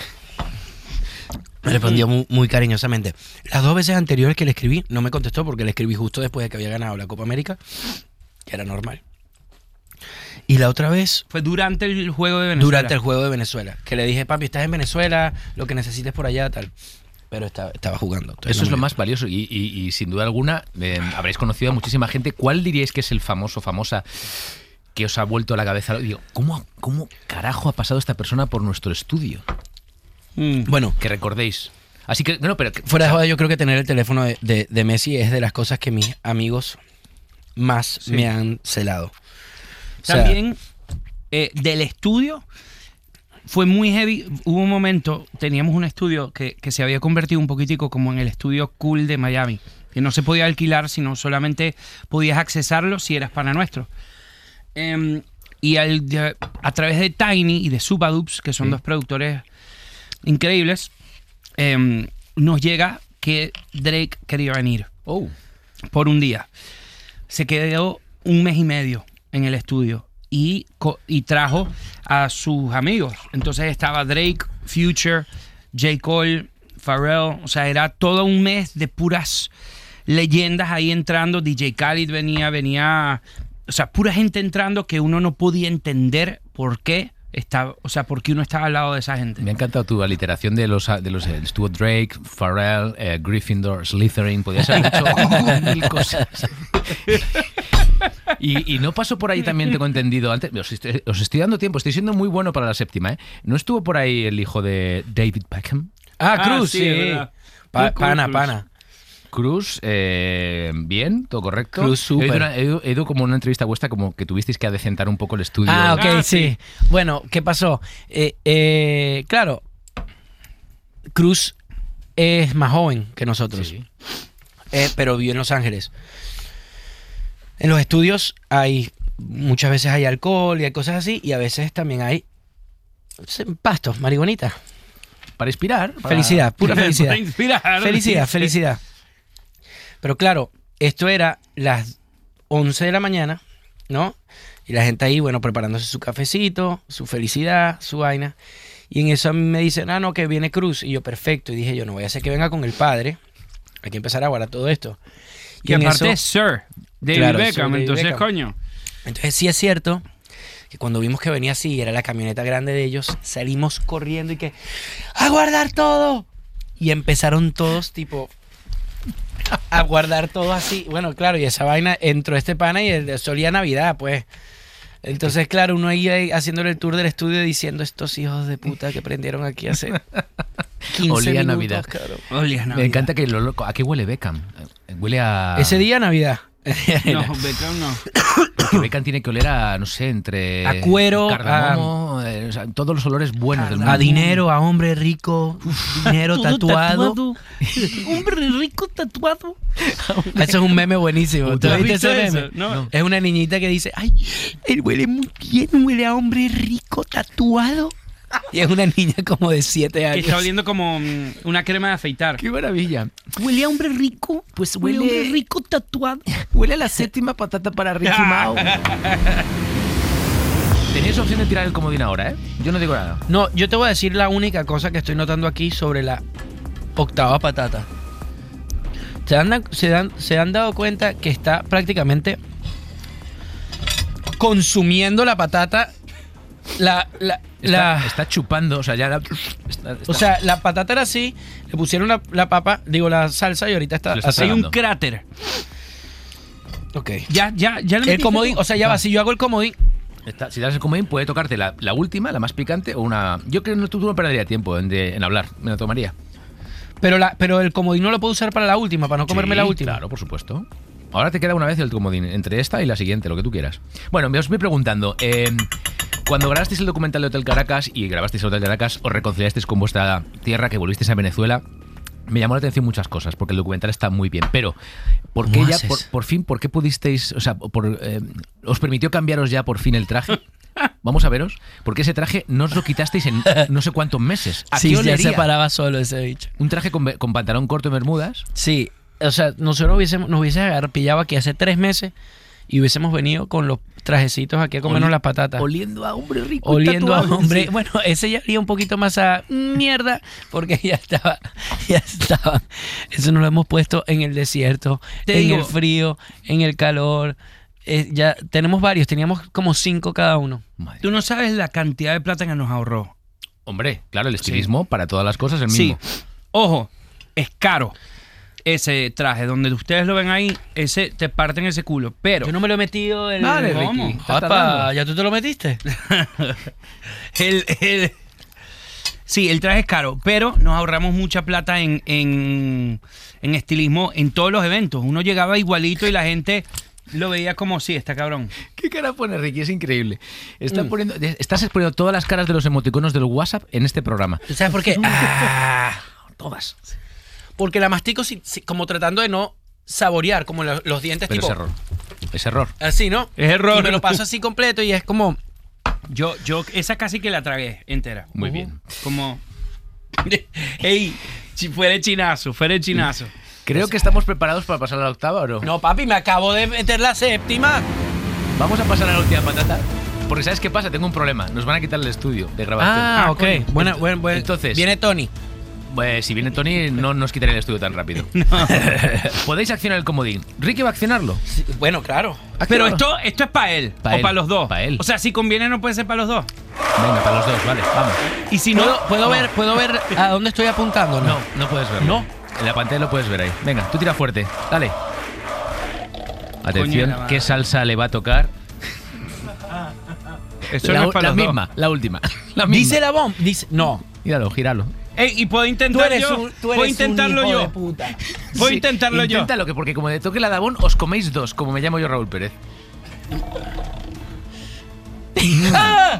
Me respondió muy, muy cariñosamente. Las dos veces anteriores que le escribí, no me contestó porque le escribí justo después de que había ganado la Copa América, que era normal. Y la otra vez, Fue durante el juego de Venezuela. durante el juego de Venezuela, que le dije, papi, estás en Venezuela, lo que necesites por allá, tal. Pero estaba, estaba jugando. entonces Eso no es me lo dio. más valioso y, y- y sin duda alguna eh, habréis conocido a muchísima gente. ¿Cuál diríais que es el famoso, famosa que os ha vuelto a la cabeza? Digo, ¿cómo, ¿cómo carajo ha pasado esta persona por nuestro estudio? Mm. Bueno, Que recordéis. Así que, no, pero... que- fuera de joda, yo creo que tener el teléfono de, de- de Messi es de las cosas que mis amigos más Sí. me han celado. O sea, También eh, del estudio fue muy heavy. Hubo un momento, teníamos un estudio que, que se había convertido un poquitico como en el estudio cool de Miami, que no se podía alquilar, sino solamente podías accesarlo si eras pana nuestro. Em, y al- de- a través de Tiny y de Supadubs, que son Sí. dos productores increíbles, em, nos llega que Drake quería venir Oh, por un día. Se quedó un mes y medio en el estudio y, co- y trajo a sus amigos. Entonces estaba Drake, Future, J. Cole, Pharrell. O sea, era todo un mes de puras leyendas ahí entrando. D J Khaled venía, venía... O sea, pura gente entrando que uno no podía entender por qué estaba... O sea, por qué uno estaba al lado de esa gente. me ha encantado tu aliteración de los... De los eh, estuvo Drake, Pharrell, eh, Gryffindor, Slytherin. Podía ser mucho mil cosas. Y, y no pasó por ahí también, tengo entendido antes. Os estoy, os estoy dando tiempo, estoy siendo muy bueno para la séptima, ¿eh? ¿No estuvo por ahí el hijo de David Beckham? Ah, Ah, Cruz, sí, sí. es verdad. Pa- Cruz, pana, Cruz. pana. Cruz, eh, bien, todo correcto. Cruz, súper. He oído, una- he oído- he oído como una entrevista vuestra como que tuvisteis que adecentar un poco el estudio. Ah, ok, Ah, sí. Bueno, ¿qué pasó? Eh, eh, claro, Cruz es más joven que nosotros, Sí. eh, pero vive en Los Ángeles. En los estudios hay, muchas veces hay alcohol y hay cosas así, y a veces también hay se- pastos, marihuanita. Para inspirar. para- Felicidad, pura felicidad. Para inspirar, Felicidad, dice. felicidad. Pero claro, esto era las once de la mañana, ¿no? Y la gente ahí, bueno, preparándose su cafecito, su felicidad, su vaina. Y en eso a mí me dicen, ah, no, que viene Cruz. Y yo, perfecto. Y dije yo, no voy a hacer que venga con el padre. Hay que empezar a guardar todo esto. Y en aparte eso- es Sir David Claro, Beckham, Sir David entonces, Beckham. coño. Entonces sí es cierto que cuando vimos que venía así, era la camioneta grande de ellos, salimos corriendo y que ¡a guardar todo! Y empezaron todos tipo a guardar todo así. Bueno, claro, y esa vaina entró este pana y el- solía Navidad, pues. Entonces, claro, uno ahí, ahí haciéndole el tour del estudio diciendo estos hijos de puta que prendieron aquí hace quince Olía a minutos, Navidad. cabrón. Olía a Me Navidad. encanta que lo loco. ¿A qué huele Beckham? Eh, Huele a. Ese día Navidad. No, Beckham no. Porque Beckham tiene que oler a, no sé, entre. A cuero, cardamomo, eh, o sea, todos los olores buenos del mundo. A dinero, a hombre rico, dinero tatuado. Hombre rico tatuado. Eso es un meme buenísimo. ¿Tú ¿Has viste visto ese eso? meme? No. Es una niñita que dice, ay, él huele muy bien, huele a hombre rico tatuado. Y es una niña como de siete Que años. está oliendo como mm, una crema de afeitar. ¡Qué maravilla! Huele a hombre rico. Pues Huele a huele- hombre rico tatuado. Huele a la séptima patata para Ricky Mau. Tenéis opción de tirar el comodín ahora, ¿eh? Yo no digo nada. No, yo te voy a decir la única cosa que estoy notando aquí sobre la octava patata. Se han, se dan, se han dado cuenta que está prácticamente consumiendo la patata. La, la, Está, la, está chupando, o sea, ya la. está- está- o sea, la patata era así, le pusieron la, la papa, digo la salsa y ahorita está Se lo está así. Hay un tragando. cráter. Ok. Ya, ya, ya le El metiste comodín, tú. o sea, ya va, si yo hago el comodín. está- si das el comodín, puede tocarte la, la última, la más picante, o una. Yo creo que no, tú no perdería tiempo en, de- en hablar, me la tomaría. Pero, la, pero el comodín no lo puedo usar para la última, para no comerme Sí, la última. Claro, por supuesto. Ahora te queda una vez el comodín, entre esta y la siguiente, lo que tú quieras. Bueno, me os voy preguntando, eh, cuando grabasteis el documental de Hotel Caracas y grabasteis el Hotel Caracas, os reconciliasteis con vuestra tierra, que volvisteis a Venezuela, me llamó la atención muchas cosas, porque el documental está muy bien, pero ¿por qué ¿Cómo ya, haces? por, por fin, por qué pudisteis, o sea, por, eh, os permitió cambiaros ya por fin el traje? Vamos a veros, porque ese traje no os lo quitasteis en no sé cuántos meses. ¿A Sí, qué ya olería? se paraba solo ese bicho. Un traje con, con pantalón corto y bermudas. Sí, o sea, nosotros hubiésemos, nos hubiese agar- pillado aquí hace tres meses y hubiésemos venido con los trajecitos aquí a comernos Oli- las patatas. Oliendo a hombre rico. y Oliendo a tatuado. hombre. Sí. Bueno, ese ya olía un poquito más a mierda porque ya estaba, ya estaba. Eso nos lo hemos puesto en el desierto, Te en digo- el frío, en el calor. Eh, ya tenemos varios, teníamos como cinco cada uno. Madre Tú no sabes la cantidad de plata que nos ahorró. Hombre, claro, el estilismo para todas las cosas es el Sí. mismo. Ojo, es caro ese traje. Donde ustedes lo ven ahí, ese te parten ese culo. Pero Yo no me lo he metido el. Vale, ¿Cómo? Ricky, estás Apa, tardando. ¿ya tú te lo metiste? el, el- sí, el traje es caro, pero nos ahorramos mucha plata en, en, en estilismo en todos los eventos. Uno llegaba igualito y la gente lo veía como, sí, está cabrón. ¿Qué cara pone Ricky? Es increíble. Está Mm. poniendo, estás exponiendo todas las caras de los emoticonos del WhatsApp en este programa. ¿Tú sabes por qué? Ah, todas. Porque la mastico si- si- como tratando de no saborear, como lo- los dientes Pero tipo... es error. Es error. Así, ¿no? Es error. Y me lo paso así completo y es como... Yo, yo, esa casi que la tragué entera. Muy Ujú. bien. Como, ey, si fuera chinazo, fuera chinazo. Creo que estamos preparados para pasar a la octava, ¿o no? No, papi, me acabo de meter la séptima. Vamos a pasar a la última patata. Porque ¿sabes qué pasa? Tengo un problema. Nos van a quitar el estudio de grabación. Ah, ok. coño. Buena, buen, buen. Entonces- Viene Tony. Pues si viene Tony, no nos quitaré el estudio tan rápido. Podéis accionar el comodín. Ricky va a accionarlo. Sí, bueno, claro. Pero esto, esto es para él Pa' o él, para los dos. pa' él. O sea, si conviene no puede ser para los dos. Venga, para los dos, vale, vamos. Y si no, ¿Puedo, puedo no. ver, ¿Puedo ver a dónde estoy apuntando? No, no puedes verlo. No. En la pantalla lo puedes ver ahí. Venga, tú tira fuerte. Dale. Atención, Coño de la madre. ¿qué salsa le va a tocar? Eso la no es para la los dos. misma, la última. La misma. Dice la bomba. Dice, no. Gíralo, gíralo. Ey, y puedo Tú intentar eres yo. un, tú eres Puedo intentarlo un hijo yo. de puta. Puedo Sí, intentarlo yo. Inténtalo, que porque como le toque la Dabón, os coméis dos, como me llamo yo Raúl Pérez. ¡Ah!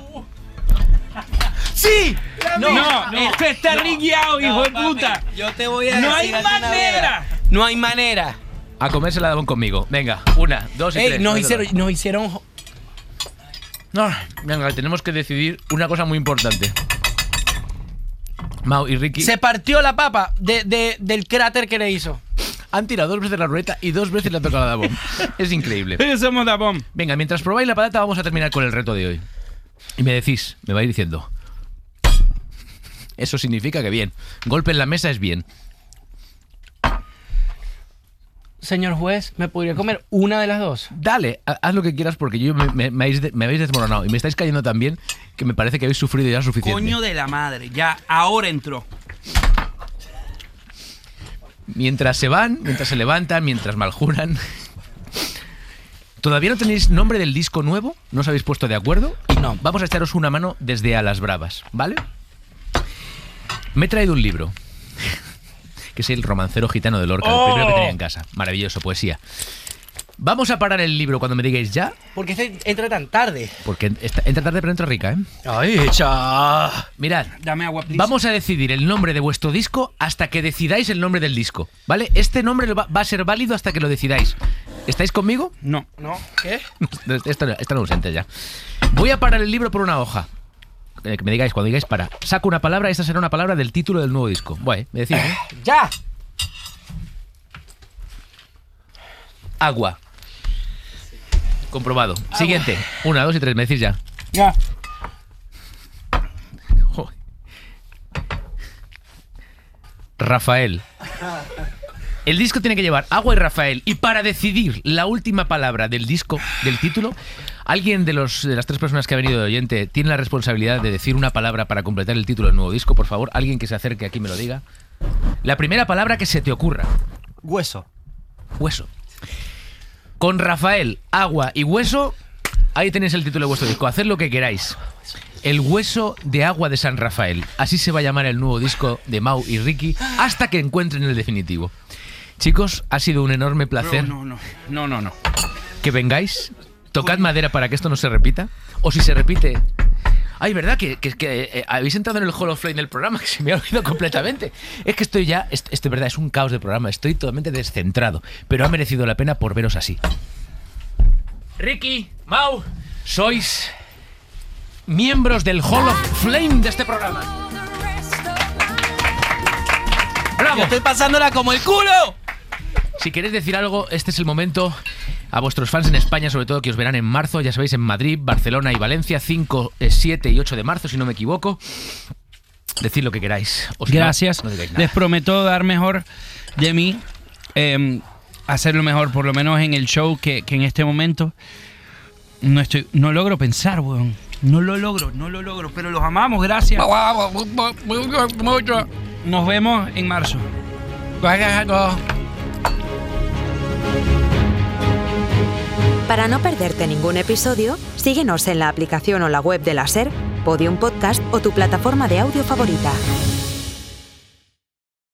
¡Sí! No, esto está rigueado, hijo de papi, puta. Yo te voy a No decir hay a ti una manera. verdad. No hay manera. A comerse la Dabón conmigo. Venga, una, dos y Ey, tres. nos Dale, hicieron, dale. nos hicieron. jo- No, venga, tenemos que decidir una cosa muy importante. Mau y Ricky Se partió la papa de, de- del cráter que le hizo. han tirado dos veces la ruleta y dos veces le ha tocado la Dabón. Es increíble. Pero somos da bomb. Venga, mientras probáis la patata vamos a terminar con el reto de hoy. Y me decís, me vais diciendo. Eso significa que bien. Golpe en la mesa es bien. señor juez, ¿me podría comer una de las dos? Dale, ha- haz lo que quieras porque yo me, me- me habéis, de- me habéis desmoronado y me estáis cayendo tan bien que me parece que habéis sufrido ya suficiente. Coño de la madre, ya, ahora entró. Mientras se van, mientras se levantan, mientras maljuran. ¿Todavía no tenéis nombre del disco nuevo? ¿No os habéis puesto de acuerdo? Y no, vamos a echaros una mano desde a las bravas, ¿vale? Me he traído un libro, que es El romancero gitano de Lorca, ¡Oh! el primero que tenía en casa. Maravilloso, poesía. Vamos a parar el libro cuando me digáis ya, ¿Por qué este entra tan tarde? porque esta- entra tarde pero entra rica, ¿eh? Ay, cha. Mirad, Dame agua, please. vamos a decidir el nombre de vuestro disco hasta que decidáis el nombre del disco, ¿vale? Este nombre lo va, va a ser válido hasta que lo decidáis. ¿Estáis conmigo? No. ¿No? ¿Qué? Esto, esto no ausente ya. Voy a parar el libro por una hoja. Eh, que me digáis, cuando digáis para. Saco una palabra, esta será una palabra del título del nuevo disco. Bueno, me decís, ¿eh? ¡Ya! Agua. Comprobado. Siguiente. Una, dos y tres. Me decís ya. Ya. Joder. Rafael. El disco tiene que llevar agua y Rafael. Y para decidir la última palabra del disco, del título, alguien de, los, de las tres personas que ha venido de oyente tiene la responsabilidad de decir una palabra para completar el título del nuevo disco. Por favor, alguien que se acerque aquí me lo diga. La primera palabra que se te ocurra. Hueso. Hueso. Con Rafael, agua y hueso, ahí tenéis el título de vuestro disco. Haced lo que queráis. El hueso de agua de San Rafael. Así se va a llamar el nuevo disco de Mau y Ricky hasta que encuentren el definitivo. Chicos, ha sido un enorme placer No, no, no, no, no. que vengáis. Tocad madera para que esto no se repita. O si se repite... Ay, ¿verdad? Que, que, que eh, habéis entrado en el Hall of Fame del programa, que se me ha olvidado completamente. Es que estoy ya... Esto, esto, verdad, es un caos de programa. Estoy totalmente descentrado. Pero ha merecido la pena por veros así. Ricky, Mau, sois miembros del Hall of Flame de este programa. ¡Bravo! ¡Yo estoy pasándola como el culo! Si queréis decir algo, este es el momento. A vuestros fans en España, sobre todo, que os verán en marzo, ya sabéis, en Madrid, Barcelona y Valencia, cinco, siete y ocho de marzo, si no me equivoco. Decid lo que queráis. O si no, Gracias. no digáis nada. Les prometo dar mejor de mí, eh, hacerlo mejor, por lo menos en el show, que, que en este momento no estoy, no logro pensar, weón. No lo logro, no lo logro, pero los amamos, gracias. Nos vemos en marzo. Para no perderte ningún episodio, síguenos en la aplicación o la web de la SER, Podium Podcast o tu plataforma de audio favorita.